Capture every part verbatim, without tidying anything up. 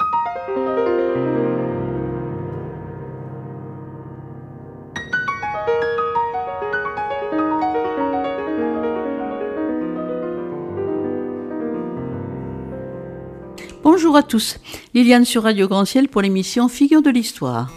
Bonjour à tous, Liliane sur Radio Grand Ciel pour l'émission Figures de l'Histoire.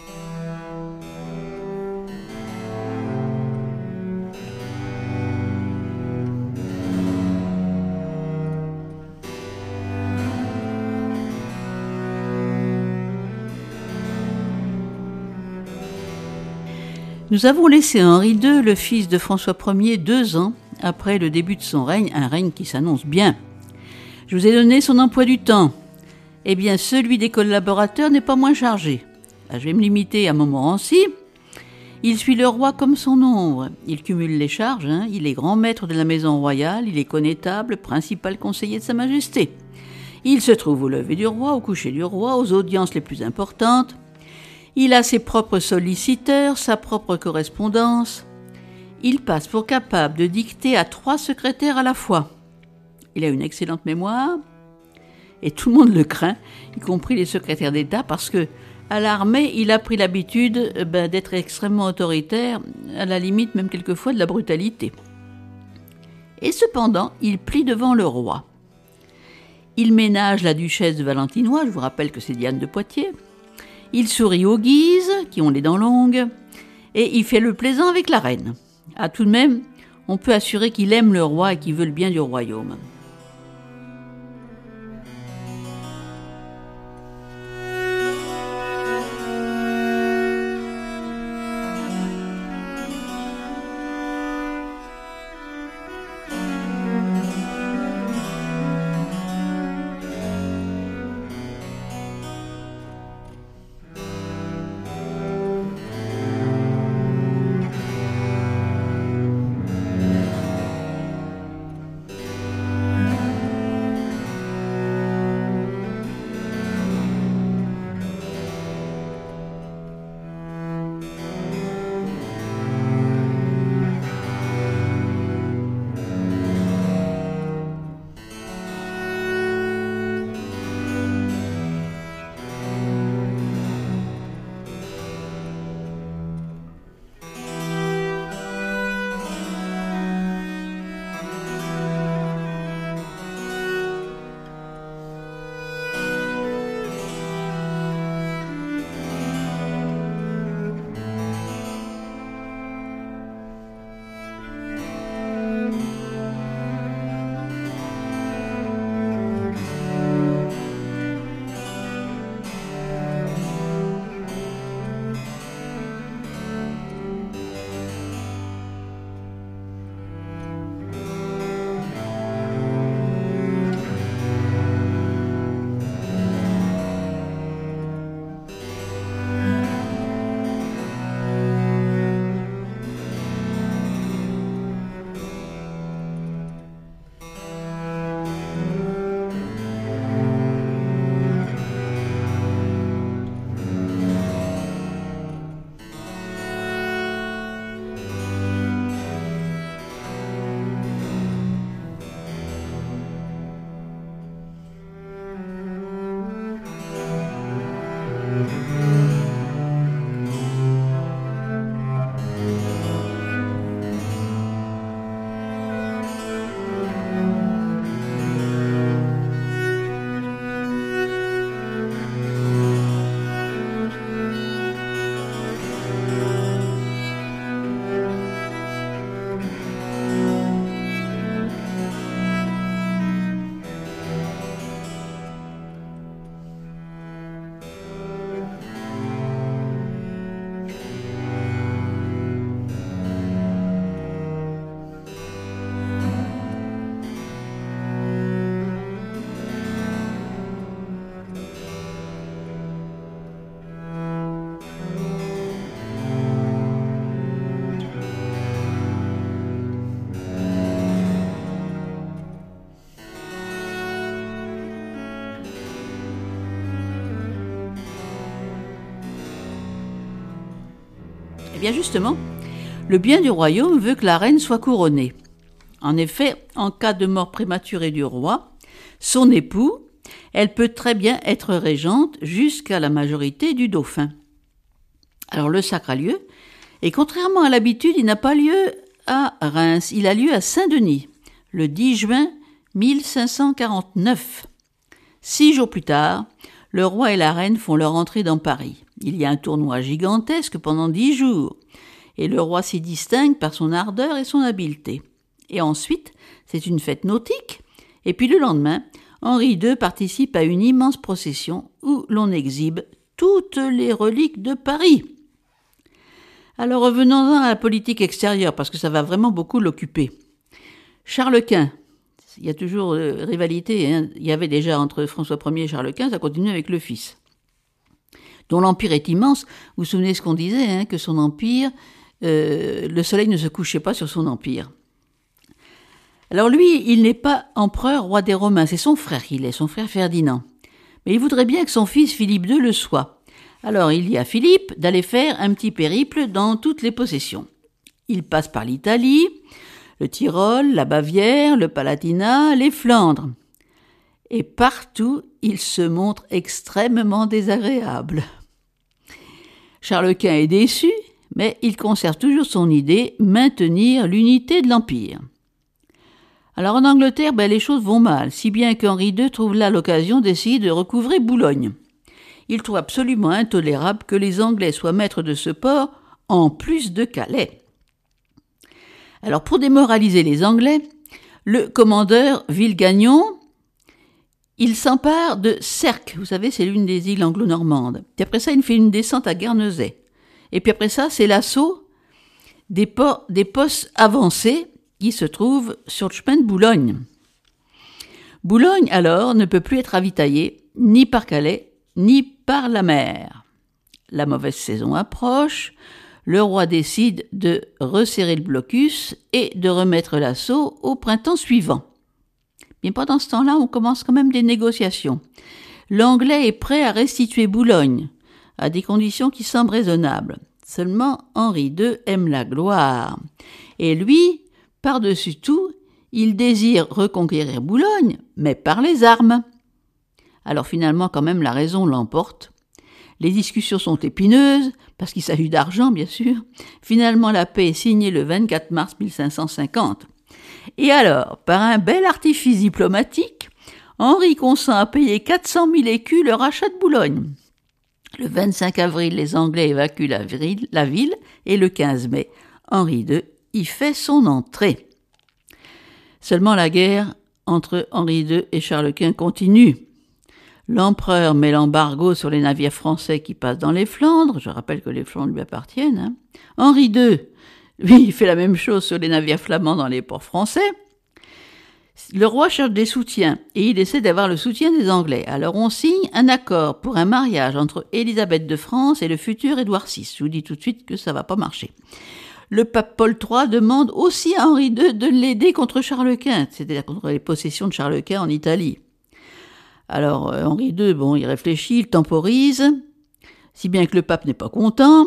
Nous avons laissé Henri deux, le fils de François Ier, deux ans après le début de son règne, un règne qui s'annonce bien. Je vous ai donné son emploi du temps. Eh bien, celui des collaborateurs n'est pas moins chargé. Je vais me limiter à Montmorency. Il suit le roi comme son ombre. Il cumule les charges, hein. Il est grand maître de la maison royale, il est connétable, principal conseiller de Sa Majesté. Il se trouve au lever du roi, au coucher du roi, aux audiences les plus importantes. Il a ses propres solliciteurs, sa propre correspondance. Il passe pour capable de dicter à trois secrétaires à la fois. Il a une excellente mémoire. Et tout le monde le craint, y compris les secrétaires d'État, parce que à l'armée, il a pris l'habitude ben, d'être extrêmement autoritaire, à la limite même quelquefois de la brutalité. Et cependant, il plie devant le roi. Il ménage la duchesse de Valentinois, je vous rappelle que c'est Diane de Poitiers. Il sourit aux Guises, qui ont les dents longues, et il fait le plaisant avec la reine. Ah, tout de même, on peut assurer qu'il aime le roi et qu'il veut le bien du royaume. bien justement, le bien du royaume veut que la reine soit couronnée. En effet, en cas de mort prématurée du roi, son époux, elle peut très bien être régente jusqu'à la majorité du dauphin. Alors le sacre a lieu, et contrairement à l'habitude, il n'a pas lieu à Reims, il a lieu à Saint-Denis, le dix juin mille cinq cent quarante-neuf. Six jours plus tard, le roi et la reine font leur entrée dans Paris. Il y a un tournoi gigantesque pendant dix jours, et le roi s'y distingue par son ardeur et son habileté. Et ensuite, c'est une fête nautique, et puis le lendemain, Henri deux participe à une immense procession où l'on exhibe toutes les reliques de Paris. Alors revenons-en à la politique extérieure, parce que ça va vraiment beaucoup l'occuper. Charles Quint, il y a toujours euh, rivalité, hein. Il y avait déjà entre François Ier et Charles Quint, ça continue avec le fils, dont l'empire est immense. Vous vous souvenez ce qu'on disait, hein, que son empire, euh, le soleil ne se couchait pas sur son empire. Alors lui, il n'est pas empereur, roi des Romains, c'est son frère qu'il est, son frère Ferdinand. Mais il voudrait bien que son fils Philippe deux le soit. Alors il dit à Philippe d'aller faire un petit périple dans toutes les possessions. Il passe par l'Italie, le Tyrol, la Bavière, le Palatinat, les Flandres. Et partout, il se montre extrêmement désagréable. Charles Quint est déçu, mais il conserve toujours son idée, maintenir l'unité de l'Empire. Alors en Angleterre, ben, les choses vont mal, si bien qu'Henri deux trouve là l'occasion d'essayer de recouvrer Boulogne. Il trouve absolument intolérable que les Anglais soient maîtres de ce port, en plus de Calais. Alors pour démoraliser les Anglais, le commandeur Villegagnon, il s'empare de Sercq, vous savez, c'est l'une des îles anglo-normandes. Puis après ça, il fait une descente à Guernesey. Et puis après ça, c'est l'assaut des, ports, des postes avancés qui se trouvent sur le chemin de Boulogne. Boulogne, alors, ne peut plus être ravitaillée ni par Calais, ni par la mer. La mauvaise saison approche, le roi décide de resserrer le blocus et de remettre l'assaut au printemps suivant. Mais pendant ce temps-là, on commence quand même des négociations. L'Anglais est prêt à restituer Boulogne, à des conditions qui semblent raisonnables. Seulement, Henri deux aime la gloire. Et lui, par-dessus tout, il désire reconquérir Boulogne, mais par les armes. Alors finalement, quand même, la raison l'emporte. Les discussions sont épineuses, parce qu'il s'agit d'argent, bien sûr. Finalement, la paix est signée le vingt-quatre mars mille cinq cent cinquante. Et alors, par un bel artifice diplomatique, Henri consent à payer quatre cent mille écus le rachat de Boulogne. Le vingt-cinq avril, les Anglais évacuent la ville, la ville et le quinze mai, Henri deux y fait son entrée. Seulement la guerre entre Henri deux et Charles Quint continue. L'empereur met l'embargo sur les navires français qui passent dans les Flandres. Je rappelle que les Flandres lui appartiennent. Hein. Henri deux, lui, il fait la même chose sur les navires flamands dans les ports français. Le roi cherche des soutiens et il essaie d'avoir le soutien des Anglais. Alors on signe un accord pour un mariage entre Élisabeth de France et le futur Édouard six. Je vous dis tout de suite que ça va pas marcher. Le pape Paul trois demande aussi à Henri deux de l'aider contre Charles Quint, c'est-à-dire contre les possessions de Charles Quint en Italie. Alors euh, Henri deux, bon, il réfléchit, il temporise, si bien que le pape n'est pas content,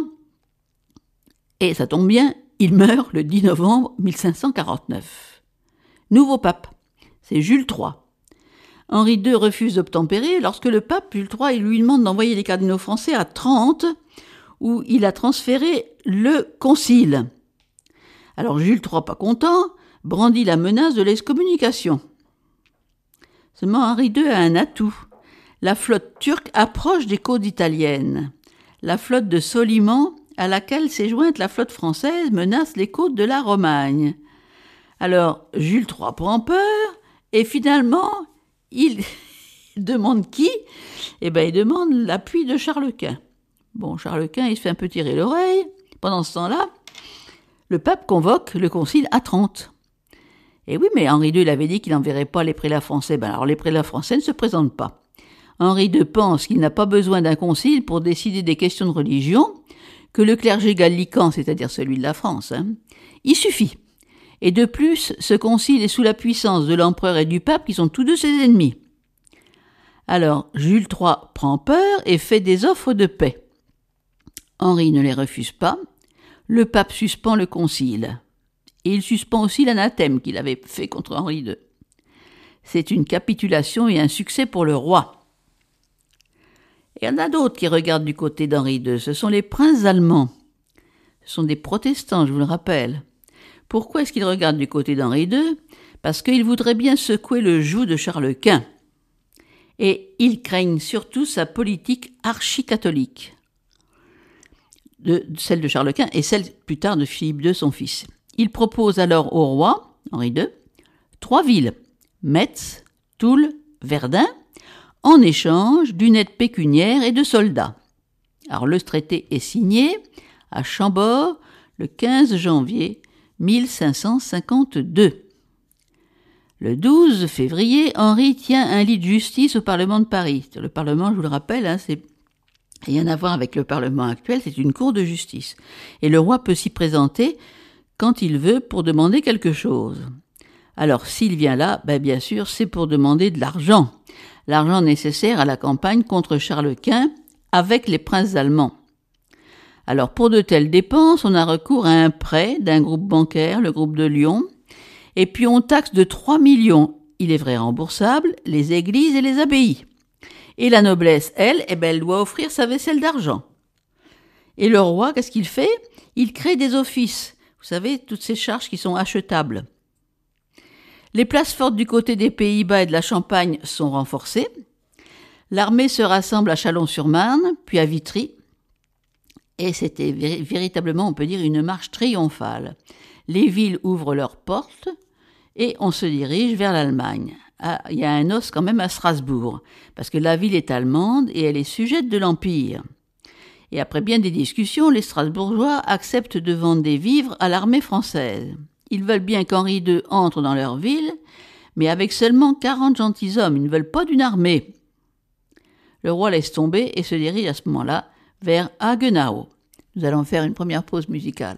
et ça tombe bien, il meurt le dix novembre mille cinq cent quarante-neuf. Nouveau pape, c'est Jules trois. Henri deux refuse d'obtempérer lorsque le pape Jules trois il lui demande d'envoyer les cardinaux français à Trente, où il a transféré le concile. Alors Jules trois, pas content, brandit la menace de l'excommunication. Seulement Henri deux a un atout. La flotte turque approche des côtes italiennes. La flotte de Soliman, à laquelle s'est jointe la flotte française, menace les côtes de la Romagne. Alors Jules trois prend peur et finalement il demande qui ? Eh bien il demande l'appui de Charles Quint. Bon, Charles Quint il se fait un peu tirer l'oreille. Pendant ce temps-là, le pape convoque le concile à Trente. Et oui, mais Henri deux, il avait dit qu'il n'enverrait pas les prélats français. Ben alors les prélats français ne se présentent pas. Henri deux pense qu'il n'a pas besoin d'un concile pour décider des questions de religion, que le clergé gallican, c'est-à-dire celui de la France, hein, il suffit. Et de plus, ce concile est sous la puissance de l'empereur et du pape qui sont tous deux ses ennemis. Alors, Jules trois prend peur et fait des offres de paix. Henri ne les refuse pas. Le pape suspend le concile. Et il suspend aussi l'anathème qu'il avait fait contre Henri deux. C'est une capitulation et un succès pour le roi. Et il y en a d'autres qui regardent du côté d'Henri deux. Ce sont les princes allemands. Ce sont des protestants, je vous le rappelle. Pourquoi est-ce qu'ils regardent du côté d'Henri deux? Parce qu'ils voudraient bien secouer le joug de Charles Quint. Et ils craignent surtout sa politique archi-catholique, de, celle de Charles Quint et celle plus tard de Philippe deux, son fils. Il propose alors au roi, Henri deux, trois villes, Metz, Toul, Verdun, en échange d'une aide pécuniaire et de soldats. Alors le traité est signé à Chambord le quinze janvier mille cinq cent cinquante-deux. Le douze février, Henri tient un lit de justice au Parlement de Paris. Le Parlement, je vous le rappelle, hein, c'est rien à voir avec le Parlement actuel, c'est une cour de justice. Et le roi peut s'y présenter quand il veut pour demander quelque chose. Alors s'il vient là, ben bien sûr, c'est pour demander de l'argent. L'argent nécessaire à la campagne contre Charles Quint avec les princes allemands. Alors pour de telles dépenses, on a recours à un prêt d'un groupe bancaire, le groupe de Lyon, et puis on taxe de trois millions, il est vrai remboursable, les églises et les abbayes. Et la noblesse, elle, eh ben, elle doit offrir sa vaisselle d'argent. Et le roi, qu'est-ce qu'il fait? Il crée des offices. Vous savez, toutes ces charges qui sont achetables. Les places fortes du côté des Pays-Bas et de la Champagne sont renforcées. L'armée se rassemble à Chalon-sur-Marne, puis à Vitry. Et c'était vé- véritablement, on peut dire, une marche triomphale. Les villes ouvrent leurs portes et on se dirige vers l'Allemagne. Ah, il y a un os quand même à Strasbourg, parce que la ville est allemande et elle est sujette de l'Empire. Et après bien des discussions, les Strasbourgeois acceptent de vendre des vivres à l'armée française. Ils veulent bien qu'Henri deux entre dans leur ville, mais avec seulement quarante gentilshommes, ils ne veulent pas d'une armée. Le roi laisse tomber et se dirige à ce moment-là vers Haguenau. Nous allons faire une première pause musicale.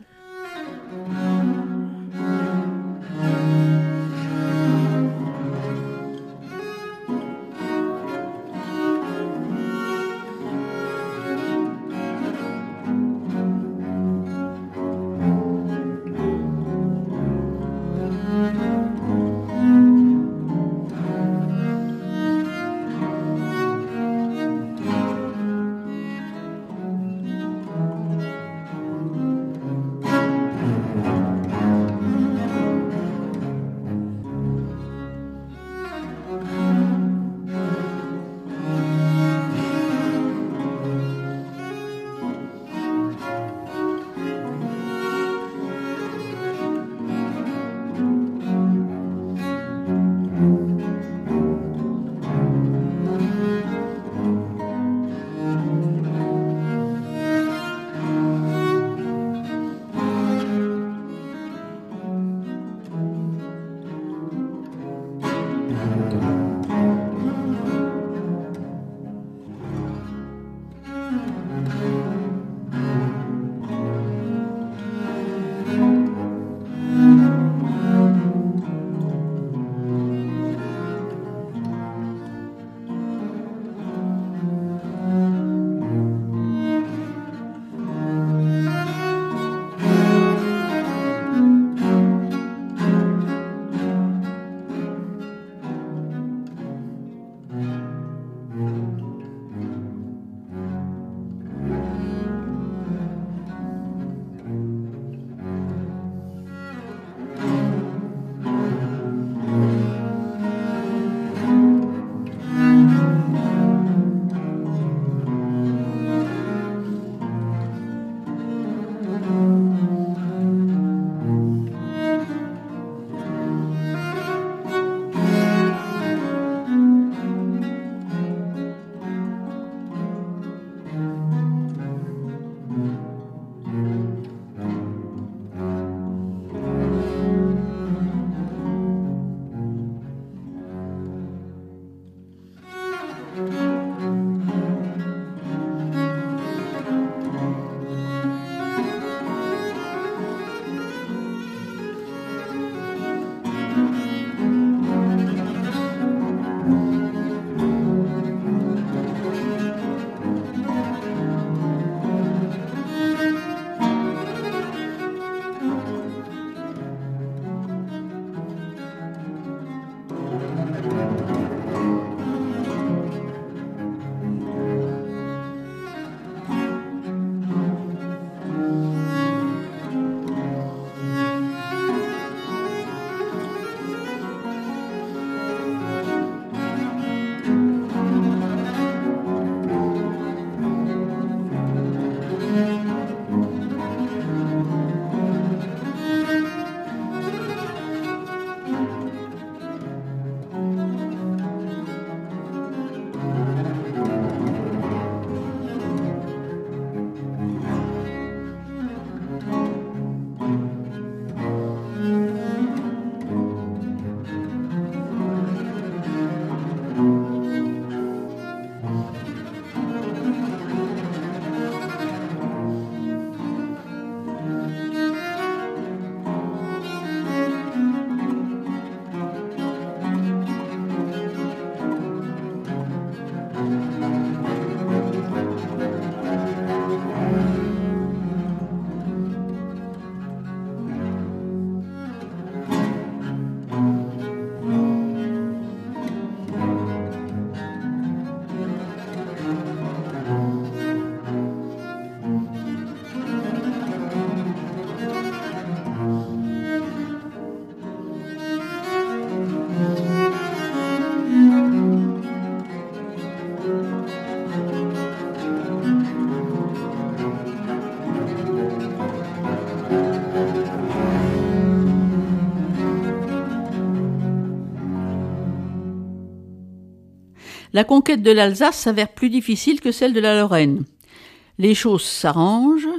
La conquête de l'Alsace s'avère plus difficile que celle de la Lorraine. Les choses s'arrangent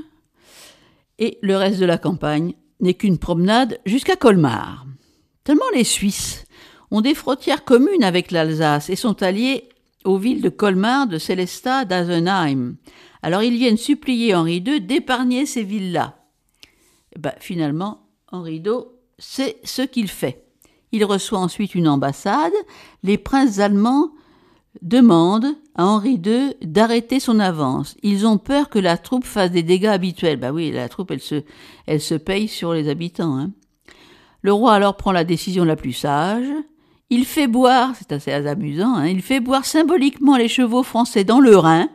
et le reste de la campagne n'est qu'une promenade jusqu'à Colmar. Tellement les Suisses ont des frontières communes avec l'Alsace et sont alliés aux villes de Colmar, de Sélestat, d'Asenheim. Alors ils viennent supplier Henri deux d'épargner ces villes-là. Et ben, finalement, Henri deux, c'est ce qu'il fait. Il reçoit ensuite une ambassade. Les princes allemands demandent à Henri deux d'arrêter son avance. Ils ont peur que la troupe fasse des dégâts habituels. Ben oui, la troupe, elle se, elle se paye sur les habitants. Hein. Le roi alors prend la décision la plus sage. Il fait boire, c'est assez amusant, hein, il fait boire symboliquement les chevaux français dans le Rhin.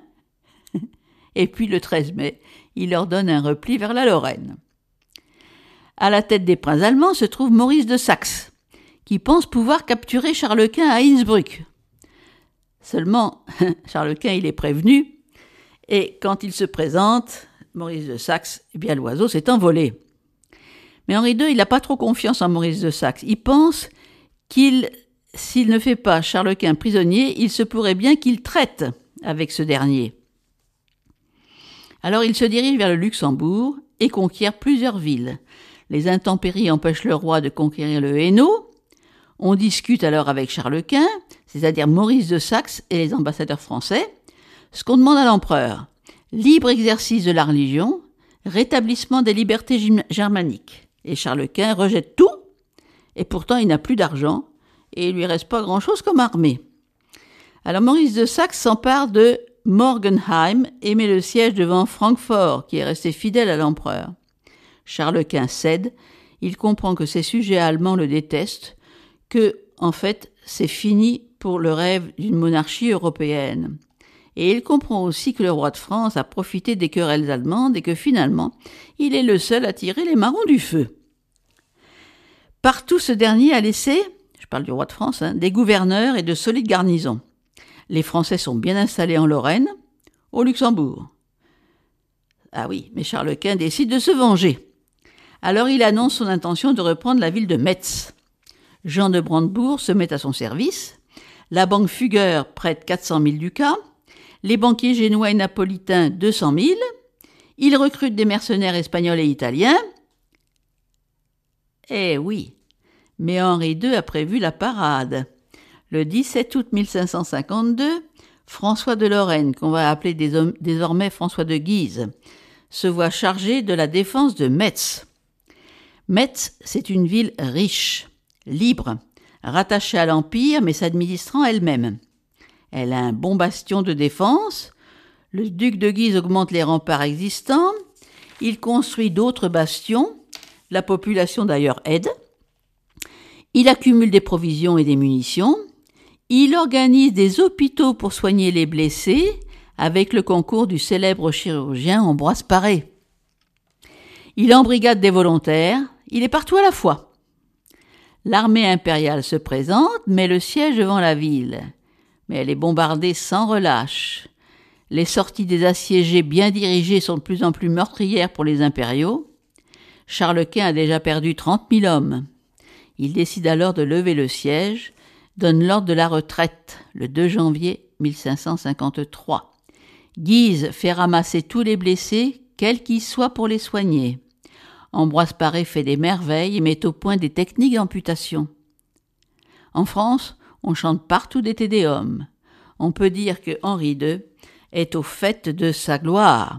Et puis le treize mai, il leur donne un repli vers la Lorraine. À la tête des princes allemands se trouve Maurice de Saxe, qui pense pouvoir capturer Charles Quint à Innsbruck. Seulement, Charles Quint, il est prévenu, et quand il se présente, Maurice de Saxe, eh bien l'oiseau s'est envolé. Mais Henri deux, il n'a pas trop confiance en Maurice de Saxe. Il pense qu'il, s'il ne fait pas Charles Quint prisonnier, il se pourrait bien qu'il traite avec ce dernier. Alors il se dirige vers le Luxembourg et conquiert plusieurs villes. Les intempéries empêchent le roi de conquérir le Hainaut. On discute alors avec Charles Quint, c'est-à-dire Maurice de Saxe et les ambassadeurs français, ce qu'on demande à l'empereur. Libre exercice de la religion, rétablissement des libertés germaniques. Et Charles Quint rejette tout, et pourtant il n'a plus d'argent, et il lui reste pas grand-chose comme armée. Alors Maurice de Saxe s'empare de Morgenheim et met le siège devant Francfort, qui est resté fidèle à l'empereur. Charles Quint cède, il comprend que ses sujets allemands le détestent, que, en fait, c'est fini pour le rêve d'une monarchie européenne. Et il comprend aussi que le roi de France a profité des querelles allemandes et que finalement, il est le seul à tirer les marrons du feu. Partout, ce dernier a laissé, je parle du roi de France, hein, des gouverneurs et de solides garnisons. Les Français sont bien installés en Lorraine, au Luxembourg. Ah oui, mais Charles Quint décide de se venger. Alors il annonce son intention de reprendre la ville de Metz. Jean de Brandebourg se met à son service. La banque Fugger prête quatre cent mille ducats. Les banquiers génois et napolitains deux cent mille. Il recrute des mercenaires espagnols et italiens. Eh oui, mais Henri deux a prévu la parade. Le dix-sept août mille cinq cent cinquante-deux, François de Lorraine, qu'on va appeler désormais François de Guise, se voit chargé de la défense de Metz. Metz, c'est une ville riche, libre, rattachée à l'Empire mais s'administrant elle-même. Elle a un bon bastion de défense. Le duc de Guise augmente les remparts existants. Il construit d'autres bastions. La population d'ailleurs aide. Il accumule des provisions et des munitions. Il organise des hôpitaux pour soigner les blessés avec le concours du célèbre chirurgien Ambroise Paré. Il embrigade des volontaires. Il est partout à la fois. L'armée impériale se présente, met le siège devant la ville. Mais elle est bombardée sans relâche. Les sorties des assiégés bien dirigées sont de plus en plus meurtrières pour les impériaux. Charles Quint a déjà perdu trente mille hommes. Il décide alors de lever le siège, donne l'ordre de la retraite le deux janvier mille cinq cent cinquante-trois. Guise fait ramasser tous les blessés, quels qu'ils soient, pour les soigner. Ambroise Paré fait des merveilles et met au point des techniques d'amputation. En France, on chante partout des tédéums. On peut dire que Henri deux est au fait de sa gloire.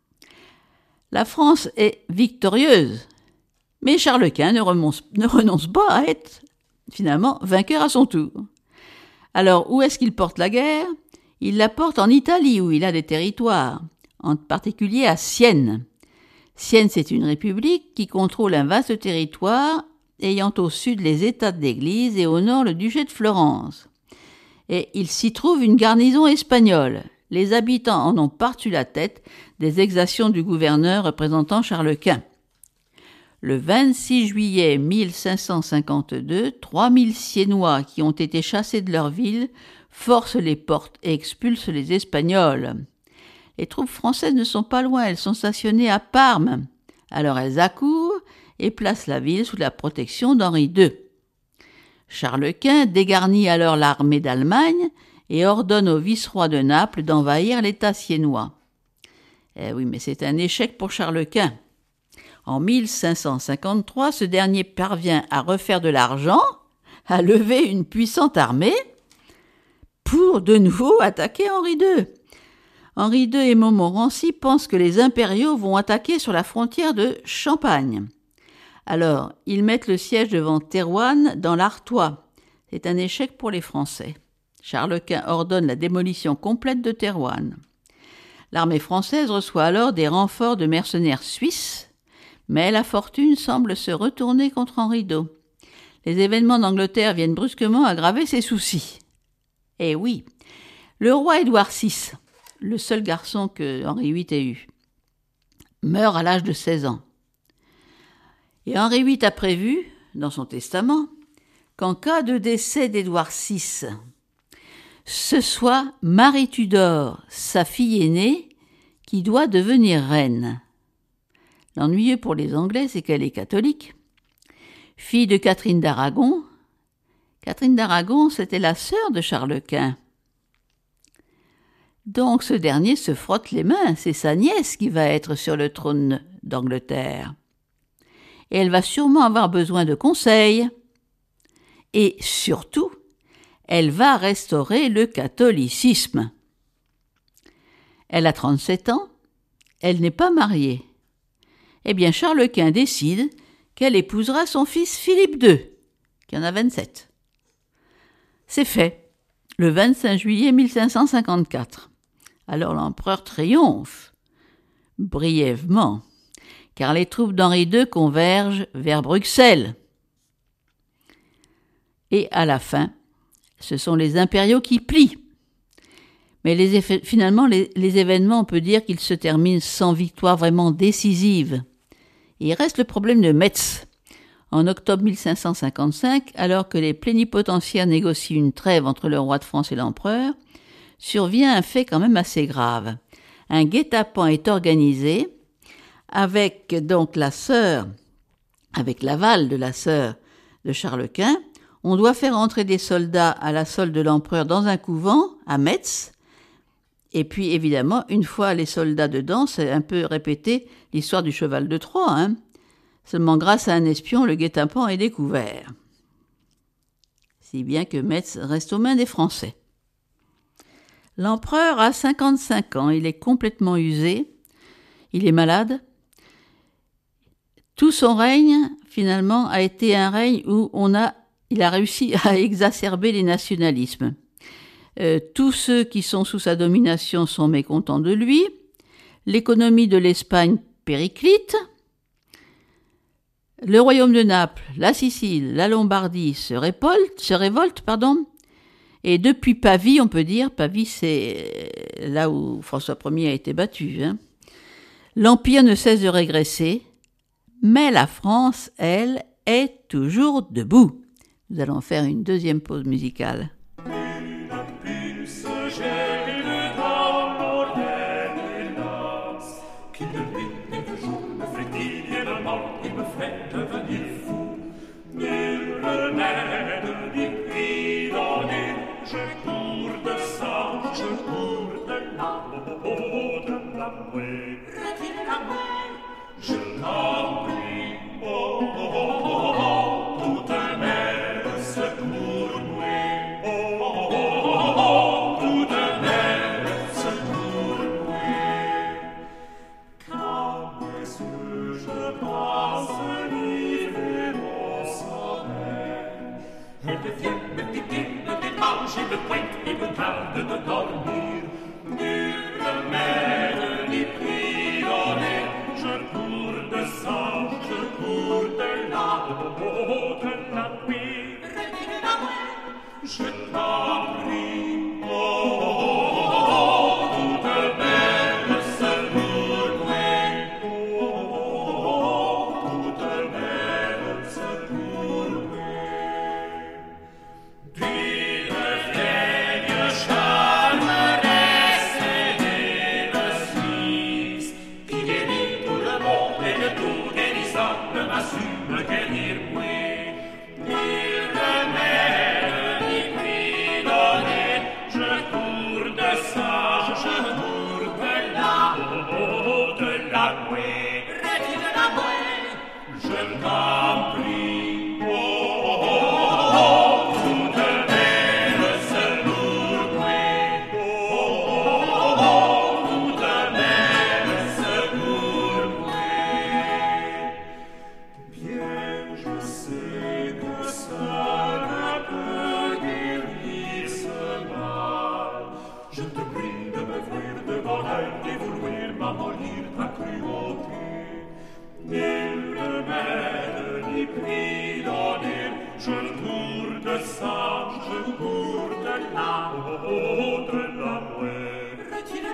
La France est victorieuse, mais Charles Quint ne renonce, ne renonce pas à être, finalement, vainqueur à son tour. Alors, où est-ce qu'il porte la guerre ? Il la porte en Italie, où il a des territoires, en particulier à Sienne. Sienne, c'est une république qui contrôle un vaste territoire ayant au sud les États d'Église et au nord le duché de Florence. Et il s'y trouve une garnison espagnole. Les habitants en ont par-dessus la tête des exactions du gouverneur représentant Charles Quint. Le vingt-six juillet mille cinq cent cinquante-deux, trois mille Siennois qui ont été chassés de leur ville forcent les portes et expulsent les Espagnols. Les troupes françaises ne sont pas loin, elles sont stationnées à Parme. Alors elles accourent et placent la ville sous la protection d'Henri deux. Charles Quint dégarnit alors l'armée d'Allemagne et ordonne au vice-roi de Naples d'envahir l'État siennois. Eh oui, mais c'est un échec pour Charles Quint. En mille cinq cent cinquante-trois, ce dernier parvient à refaire de l'argent, à lever une puissante armée pour de nouveau attaquer Henri deux. Henri deux et Montmorency pensent que les impériaux vont attaquer sur la frontière de Champagne. Alors, ils mettent le siège devant Thérouanne dans l'Artois. C'est un échec pour les Français. Charles Quint ordonne la démolition complète de Thérouanne. L'armée française reçoit alors des renforts de mercenaires suisses, mais la fortune semble se retourner contre Henri deux. Les événements d'Angleterre viennent brusquement aggraver ses soucis. Eh oui, le roi Édouard six, le seul garçon que Henri huit ait eu, meurt à l'âge de seize ans. Et Henri huit a prévu, dans son testament, qu'en cas de décès d'Édouard six, ce soit Marie Tudor, sa fille aînée, qui doit devenir reine. L'ennuyeux pour les Anglais, c'est qu'elle est catholique. Fille de Catherine d'Aragon. Catherine d'Aragon, c'était la sœur de Charles Quint. Donc ce dernier se frotte les mains, c'est sa nièce qui va être sur le trône d'Angleterre. Et elle va sûrement avoir besoin de conseils. Et surtout, elle va restaurer le catholicisme. Elle a trente-sept ans, elle n'est pas mariée. Eh bien, Charles Quint décide qu'elle épousera son fils Philippe deux, qui en a vingt-sept. C'est fait, le vingt-cinq juillet mille cinq cent cinquante-quatre. Alors l'empereur triomphe, brièvement, car les troupes d'Henri deux convergent vers Bruxelles. Et à la fin, ce sont les impériaux qui plient. Mais les effets, finalement, les, les événements, on peut dire qu'ils se terminent sans victoire vraiment décisive. Et il reste le problème de Metz. En octobre mille cinq cent cinquante-cinq, alors que les plénipotentiaires négocient une trêve entre le roi de France et l'empereur, survient un fait quand même assez grave. Un guet-apens est organisé avec donc la sœur, avec l'aval de la sœur de Charles Quint. On doit faire entrer des soldats à la solde de l'empereur dans un couvent à Metz. Et puis évidemment, une fois les soldats dedans, c'est un peu répéter l'histoire du cheval de Troie, hein. Seulement grâce à un espion, le guet-apens est découvert. Si bien que Metz reste aux mains des Français. L'empereur a cinquante-cinq ans, il est complètement usé, il est malade. Tout son règne, finalement, a été un règne où on a, il a réussi à exacerber les nationalismes. Euh, tous ceux qui sont sous sa domination sont mécontents de lui. L'économie de l'Espagne périclite. Le royaume de Naples, la Sicile, la Lombardie se révoltent, se révoltent, pardon. Et depuis Pavie, on peut dire, Pavie c'est là où François Ier a été battu, hein. L'Empire ne cesse de régresser, mais la France, elle, est toujours debout. Nous allons faire une deuxième pause musicale. Je t'en prie, oh, oh, oh, oh, oh, toute messe pour nous, oh, oh, oh, oh, oh, toute messe pour nous. Car monsieur, je passe l'hiver mon sommeil, et de fiel me piquer, me démange et me pointe et me garde de dormir, nul remède n'y prie.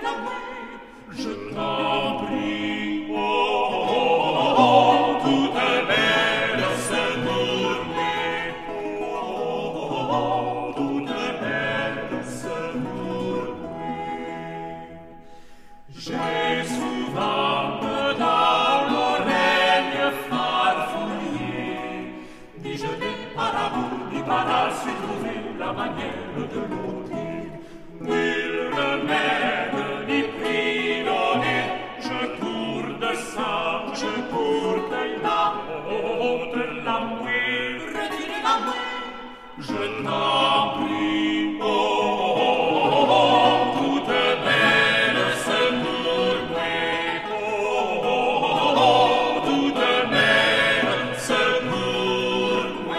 Je t'en prie, oh, oh, oh, oh, toute belle secours-moi, oh, oh, oh, toute belle secours-moi. J'ai souvent dans l'oreille farfouillé, dis je n'ai pas d'amour, ni pas là su trouver la manière de l'ôter. Nul remède ni prix donné, je cours de ça, je cours de là, oh, de la mouille, retire la mouille, je t'en prie, oh, oh, oh, oh, toute belle secours-moi, oh, oh, oh, toute belle secours-moi.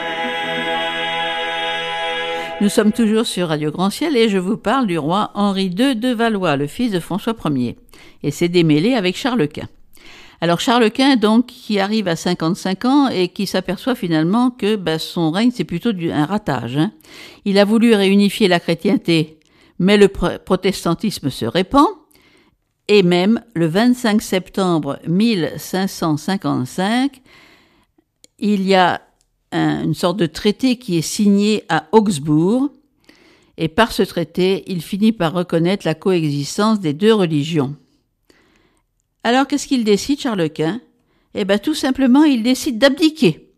Nous sommes toujours sur Radio Grand Ciel et je vous parle du roi Henri deux de Valois, le fils de François Ier, et s'est démêlé avec Charles Quint. Alors Charles Quint, donc, qui arrive à cinquante-cinq ans et qui s'aperçoit finalement que bah, son règne, c'est plutôt du, un ratage. Hein. Il a voulu réunifier la chrétienté, mais le pr- protestantisme se répand, et même le vingt-cinq septembre mille cinq cent cinquante-cinq, il y a un, une sorte de traité qui est signé à Augsbourg, et par ce traité, il finit par reconnaître la coexistence des deux religions. Alors, qu'est-ce qu'il décide, Charles Quint ? Eh bien, tout simplement, il décide d'abdiquer.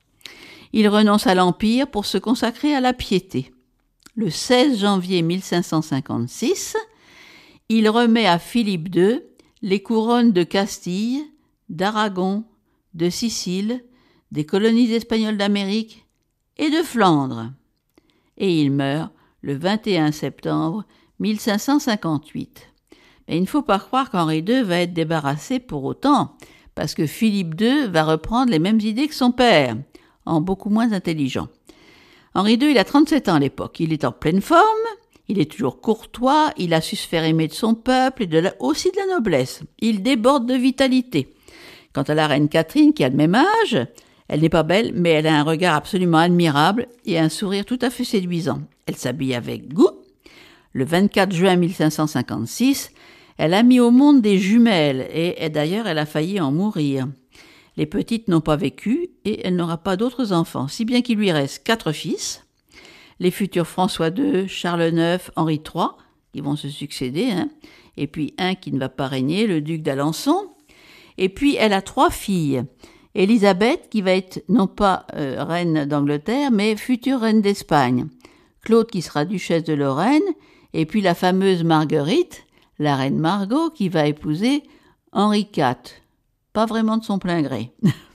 Il renonce à l'Empire pour se consacrer à la piété. Le seize janvier mille cinq cent cinquante-six, il remet à Philippe deux les couronnes de Castille, d'Aragon, de Sicile, des colonies espagnoles d'Amérique et de Flandre. Et il meurt le vingt et un septembre mille cinq cent cinquante-huit. Mais il ne faut pas croire qu'Henri deux va être débarrassé pour autant, parce que Philippe deux va reprendre les mêmes idées que son père, en beaucoup moins intelligent. Henri deux, il a trente-sept ans à l'époque, il est en pleine forme, il est toujours courtois, il a su se faire aimer de son peuple et de la, aussi de la noblesse. Il déborde de vitalité. Quant à la reine Catherine, qui a le même âge, elle n'est pas belle, mais elle a un regard absolument admirable et un sourire tout à fait séduisant. Elle s'habille avec goût. Le vingt-quatre juin mille cinq cent cinquante-six, elle a mis au monde des jumelles et, et d'ailleurs elle a failli en mourir. Les petites n'ont pas vécu et elle n'aura pas d'autres enfants, si bien qu'il lui reste quatre fils, les futurs François deux, Charles neuf, Henri trois, qui vont se succéder, hein, et puis un qui ne va pas régner, le duc d'Alençon. Et puis elle a trois filles, Élisabeth, qui va être non pas euh, reine d'Angleterre, mais future reine d'Espagne, Claude, qui sera duchesse de Lorraine, et puis la fameuse Marguerite, la reine Margot, qui va épouser Henri quatre, pas vraiment de son plein gré.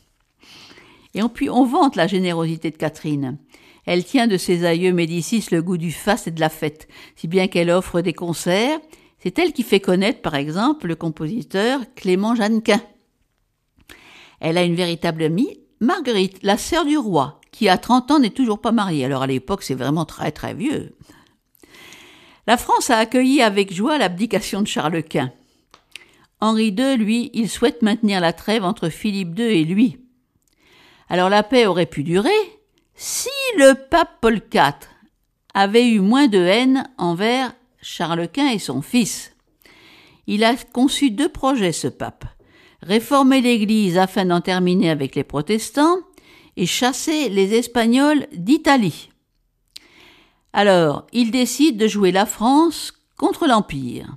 Et on, puis on vante la générosité de Catherine. Elle tient de ses aïeux Médicis le goût du faste et de la fête, si bien qu'elle offre des concerts. C'est elle qui fait connaître, par exemple, le compositeur Clément Jeannequin. Elle a une véritable amie, Marguerite, la sœur du roi, qui à trente ans n'est toujours pas mariée. Alors à l'époque, c'est vraiment très très vieux. La France a accueilli avec joie l'abdication de Charles Quint. Henri deux, lui, il souhaite maintenir la trêve entre Philippe deux et lui. Alors la paix aurait pu durer si le pape Paul quatre avait eu moins de haine envers Charles Quint et son fils. Il a conçu deux projets, ce pape. Réformer l'Église afin d'en terminer avec les protestants et chasser les Espagnols d'Italie. Alors, il décide de jouer la France contre l'Empire.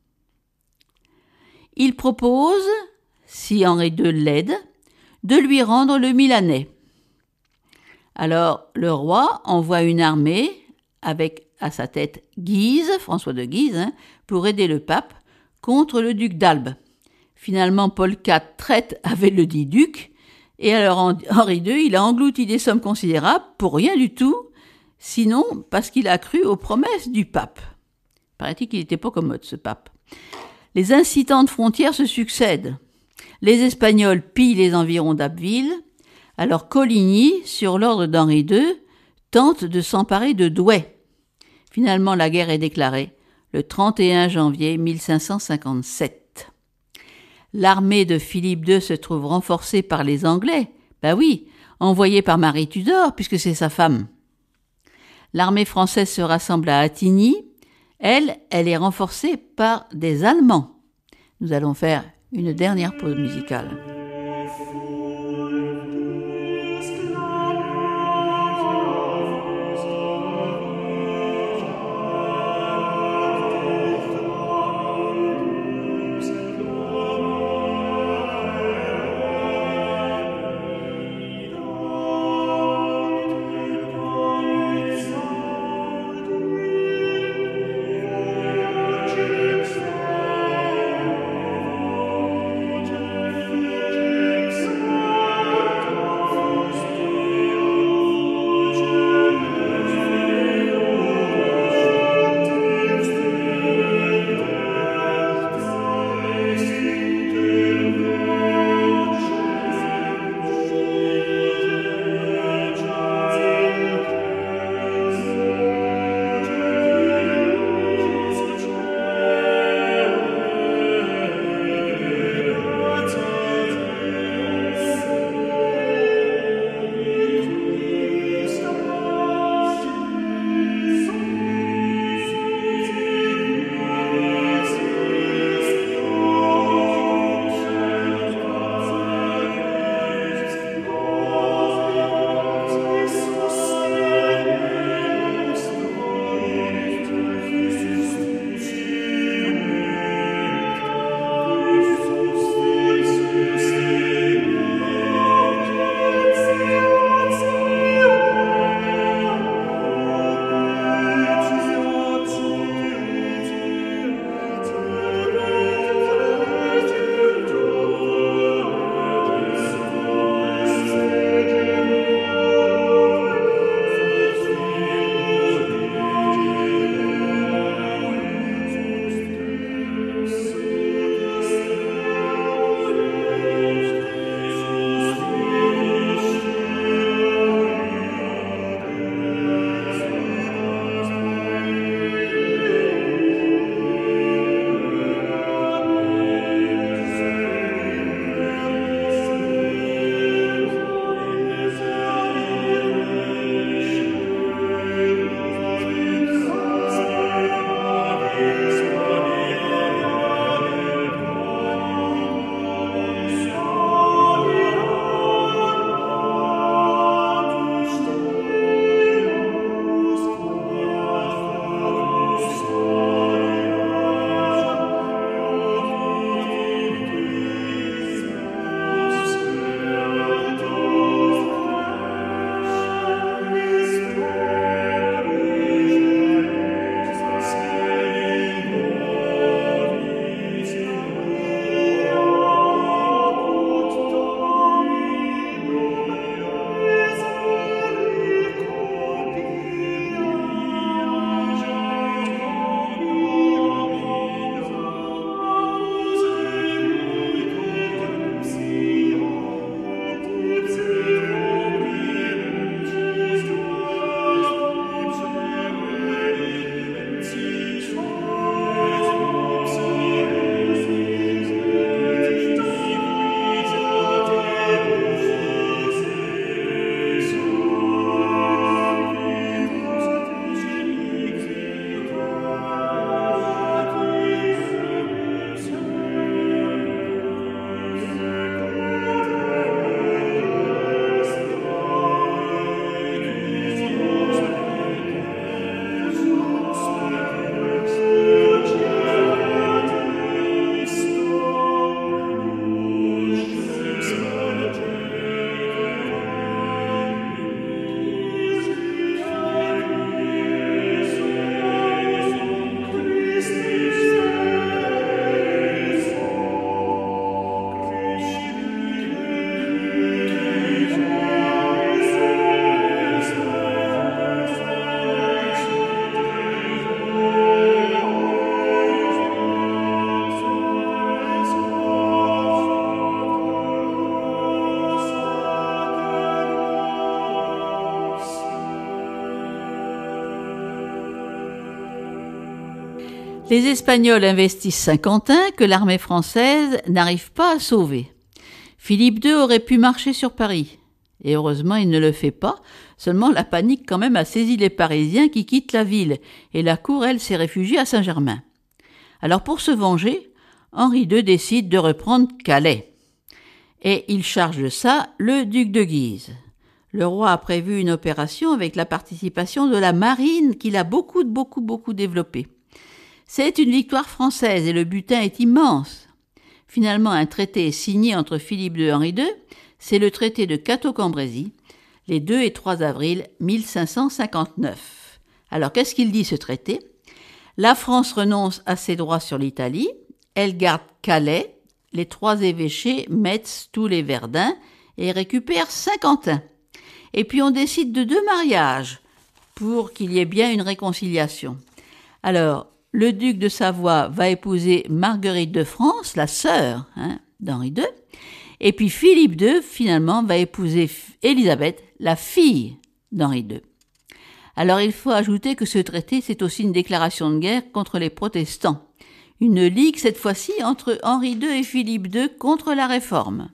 Il propose, si Henri deux l'aide, de lui rendre le Milanais. Alors, le roi envoie une armée avec à sa tête Guise, François de Guise, hein, pour aider le pape contre le duc d'Albe. Finalement, Paul quatre traite avec le dit duc, et alors Henri deux, il a englouti des sommes considérables pour rien du tout, sinon parce qu'il a cru aux promesses du pape. Paraît-il qu'il n'était pas commode, ce pape. Les incidents de frontières se succèdent. Les Espagnols pillent les environs d'Abbeville, alors Coligny, sur l'ordre d'Henri deux, tente de s'emparer de Douai. Finalement, la guerre est déclarée le trente et un janvier mille cinq cent cinquante-sept. L'armée de Philippe deux se trouve renforcée par les Anglais, ben oui, envoyée par Marie Tudor, puisque c'est sa femme. L'armée française se rassemble à Attigny, Elle, elle est renforcée par des Allemands. Nous allons faire une dernière pause musicale. Les Espagnols investissent Saint-Quentin que l'armée française n'arrive pas à sauver. Philippe deux aurait pu marcher sur Paris. Et heureusement, il ne le fait pas. Seulement, la panique quand même a saisi les Parisiens qui quittent la ville. Et la cour, elle, s'est réfugiée à Saint-Germain. Alors, pour se venger, Henri deux décide de reprendre Calais. Et il charge de ça le duc de Guise. Le roi a prévu une opération avec la participation de la marine qu'il a beaucoup, beaucoup, beaucoup développée. C'est une victoire française et le butin est immense. Finalement, un traité est signé entre Philippe deux et Henri deux. C'est le traité de Cateau-Cambrésis, les deux et trois avril mille cinq cent cinquante-neuf. Alors, qu'est-ce qu'il dit ce traité ? La France renonce à ses droits sur l'Italie, elle garde Calais, les trois évêchés Metz, Toul et Verdun et récupère Saint-Quentin. Et puis on décide de deux mariages pour qu'il y ait bien une réconciliation. Alors, le duc de Savoie va épouser Marguerite de France, la sœur hein, d'Henri deux, et puis Philippe deux, finalement, va épouser Élisabeth, la fille d'Henri deux. Alors il faut ajouter que ce traité, c'est aussi une déclaration de guerre contre les protestants. Une ligue, cette fois-ci, entre Henri deux et Philippe deux contre la Réforme.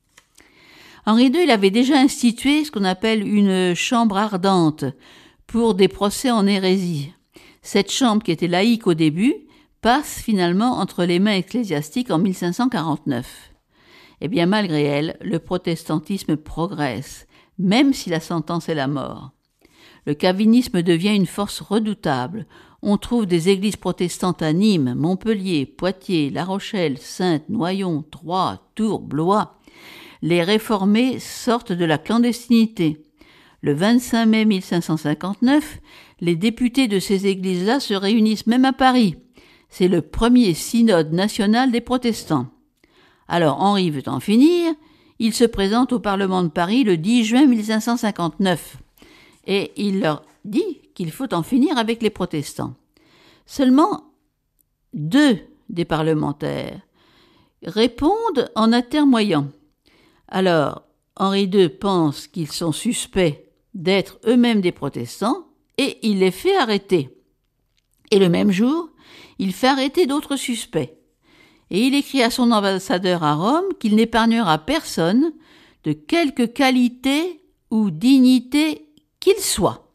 Henri deux, il avait déjà institué ce qu'on appelle une chambre ardente pour des procès en hérésie. Cette chambre, qui était laïque au début, passe finalement entre les mains ecclésiastiques en mille cinq cent quarante-neuf. Eh bien, malgré elle, le protestantisme progresse, même si la sentence est la mort. Le calvinisme devient une force redoutable. On trouve des églises protestantes à Nîmes, Montpellier, Poitiers, La Rochelle, Saintes, Noyon, Troyes, Tours, Blois. Les réformés sortent de la clandestinité. Le vingt-cinq mai mille cinq cent cinquante-neuf, les députés de ces églises-là se réunissent même à Paris. C'est le premier synode national des protestants. Alors Henri veut en finir, il se présente au Parlement de Paris le dix juin mille cinq cent cinquante-neuf et il leur dit qu'il faut en finir avec les protestants. Seulement deux des parlementaires répondent en atermoyant. Alors Henri deux pense qu'ils sont suspects d'être eux-mêmes des protestants et il les fait arrêter. Et le même jour, il fait arrêter d'autres suspects. Et il écrit à son ambassadeur à Rome qu'il n'épargnera personne de quelque qualité ou dignité qu'il soit.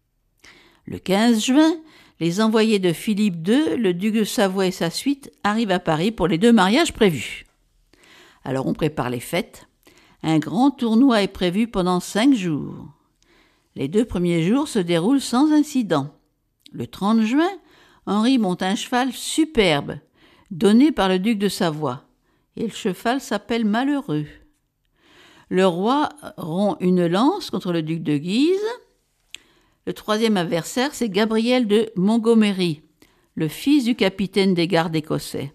Le quinze juin, les envoyés de Philippe deux, le duc de Savoie et sa suite arrivent à Paris pour les deux mariages prévus. Alors on prépare les fêtes. Un grand tournoi est prévu pendant cinq jours. Les deux premiers jours se déroulent sans incident. Le trente juin, Henri monte un cheval superbe, donné par le duc de Savoie, et le cheval s'appelle Malheureux. Le roi rompt une lance contre le duc de Guise. Le troisième adversaire, c'est Gabriel de Montgomery, le fils du capitaine des gardes écossais.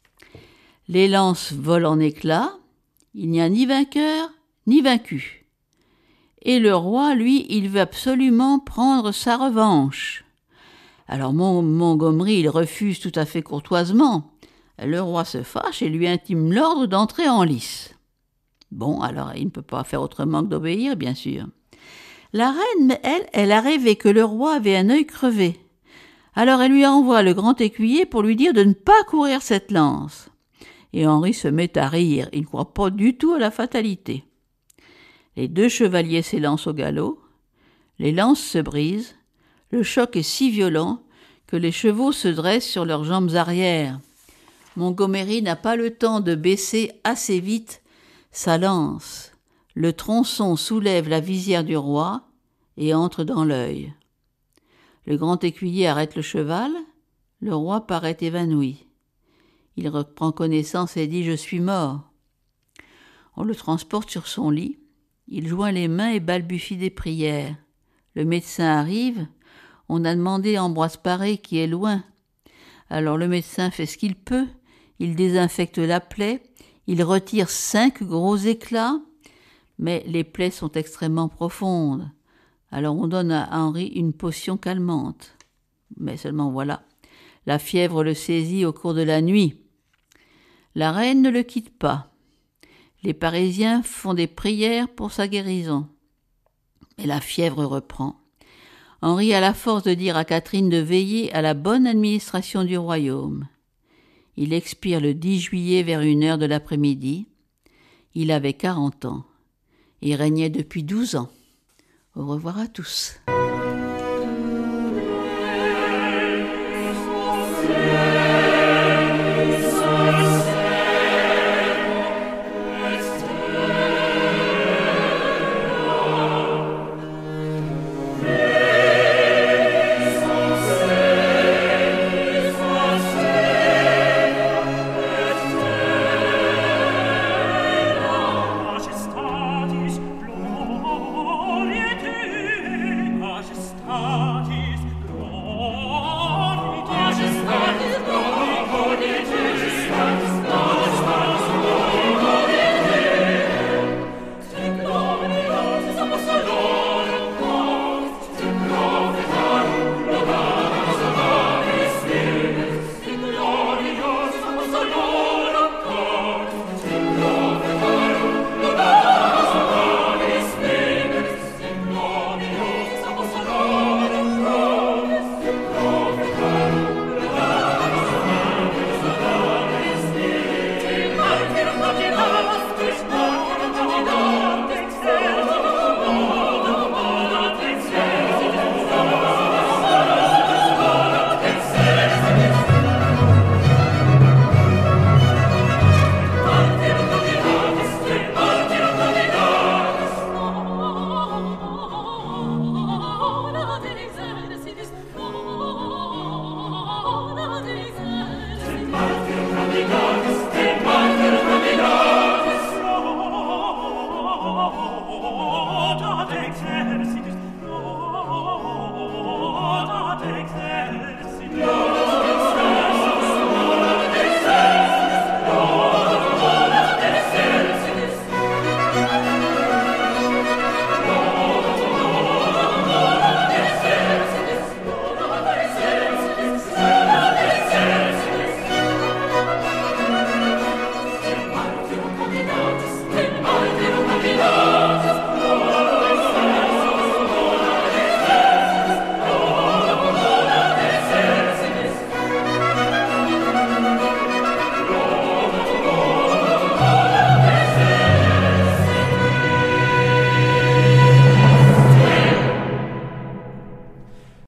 Les lances volent en éclats, il n'y a ni vainqueur ni vaincu. Et le roi, lui, il veut absolument prendre sa revanche. Alors Montgomery, il refuse tout à fait courtoisement. Le roi se fâche et lui intime l'ordre d'entrer en lice. Bon, alors il ne peut pas faire autrement que d'obéir, bien sûr. La reine, elle, elle a rêvé que le roi avait un œil crevé. Alors elle lui envoie le grand écuyer pour lui dire de ne pas courir cette lance. Et Henri se met à rire, il ne croit pas du tout à la fatalité. Les deux chevaliers s'élancent au galop, les lances se brisent, le choc est si violent que les chevaux se dressent sur leurs jambes arrière. Montgomery n'a pas le temps de baisser assez vite sa lance. Le tronçon soulève la visière du roi et entre dans l'œil. Le grand écuyer arrête le cheval, le roi paraît évanoui. Il reprend connaissance et dit « Je suis mort ». On le transporte sur son lit, il joint les mains et balbutie des prières. Le médecin arrive, on a demandé à Ambroise Paré qui est loin. Alors le médecin fait ce qu'il peut, il désinfecte la plaie, il retire cinq gros éclats, mais les plaies sont extrêmement profondes. Alors on donne à Henri une potion calmante. Mais seulement voilà, la fièvre le saisit au cours de la nuit. La reine ne le quitte pas. Les Parisiens font des prières pour sa guérison. Mais la fièvre reprend. Henri a la force de dire à Catherine de veiller à la bonne administration du royaume. Il expire le dix juillet vers une heure de l'après-midi. Il avait quarante ans. Il régnait depuis douze ans. Au revoir à tous.